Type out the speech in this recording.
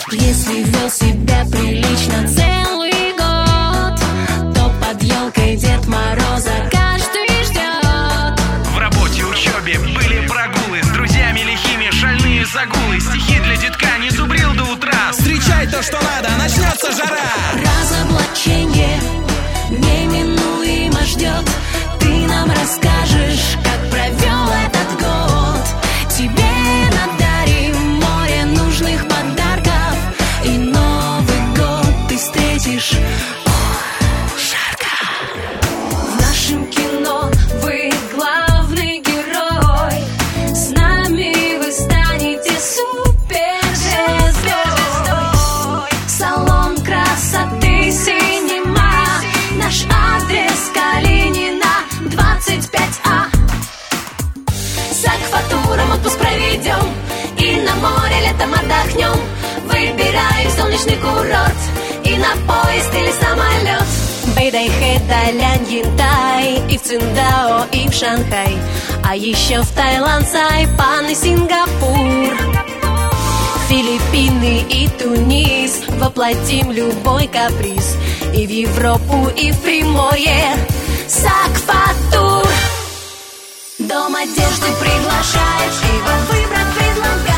Если вел себя прилично целый год, то под елкой Дед Мороза каждый ждет. В работе, учебе были прогулы, с друзьями лихими шальные загулы. Стихи для детка не зубрил до утра. Встречай то, что надо, начнется жара. Разоблачение неминуемо ждет. Ты нам расскажешь, как провел этот год. Тебе надарим море нужных подарков, и Новый год ты встретишь жарко. В нашем кино вы главный герой. С нами вы станете суперзвездой. Салон красоты Синема. Наш адрес Калинина 25А. С акватуром отпуск проведем и на море летом отдохнем. Выбираем солнечный курорт и на поезд или самолет. Бэйдэйхэ, Далянь, Янтай, и в Циндао, и в Шанхай, а еще в Таиланд, Сайпан и Сингапур, Филиппины и Тунис. Воплотим любой каприз и в Европу, и в Приморье. С Акватур. Дом одежды приглашает его выбрать, предлагает.